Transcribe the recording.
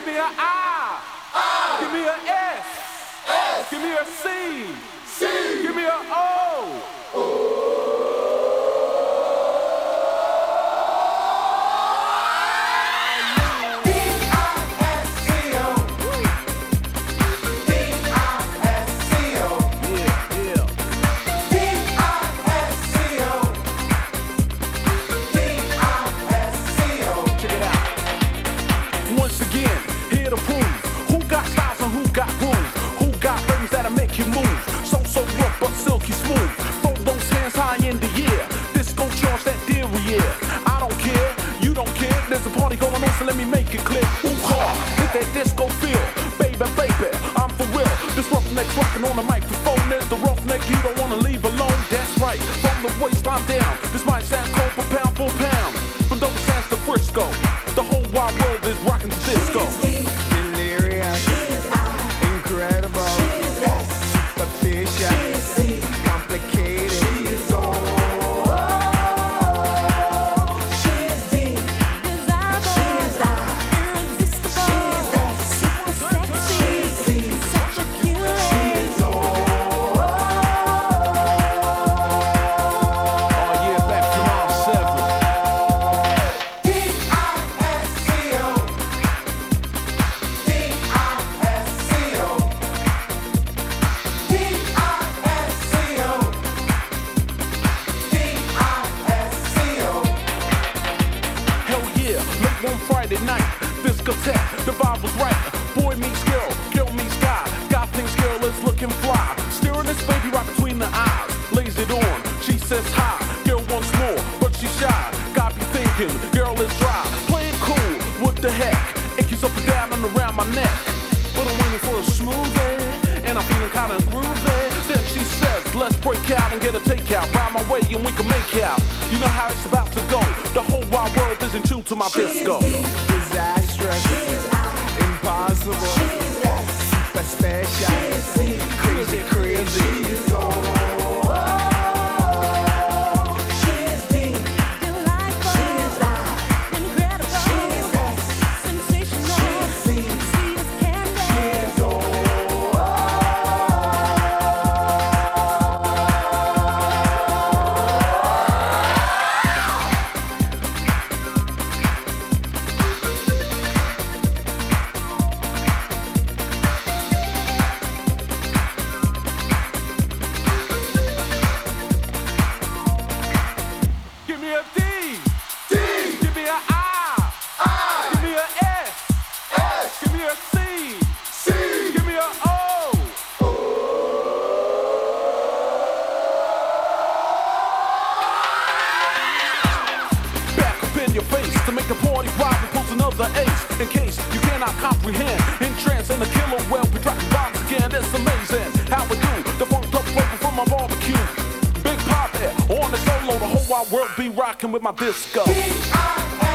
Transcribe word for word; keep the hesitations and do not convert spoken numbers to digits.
me a I. I. Give me a S. S. Give me a C. C. Give me a O. O. Let me make it clear. Ooh, ha, hit that disco feel. Baby, baby, I'm for real. This roughneck's rocking on the microphone. There's the roughneck you don't wanna leave alone. That's right, from the waistline down. This might sound cold for pound for pound. From those sands to Frisco, the whole wide world is rocking to disco. Delirious, incredible, superficial, complicated. The vibe was right. Boy meets girl, girl meets guy. Got things, girl is looking fly. Staring this baby right between the eyes. Lays it on, she says hi. Girl wants more, but she's shy. Got me thinking, girl is dry. Playing cool, what the heck? It keeps up and down and around my neck. But I'm waiting for a smoothie, and I'm feeling kinda groovy. Then she says, let's break out and get a takeout. Ride my way and we can make out. You know how it's about to go. The whole wide world is in tune to my disco. Disastrous, impossible, super special, crazy, crazy. In case you cannot comprehend, in trance and the killer well, we dropping bombs again. It's amazing how we do the funk up flavor from my barbecue. Big Pop on the solo, the whole wide world be rocking with my disco.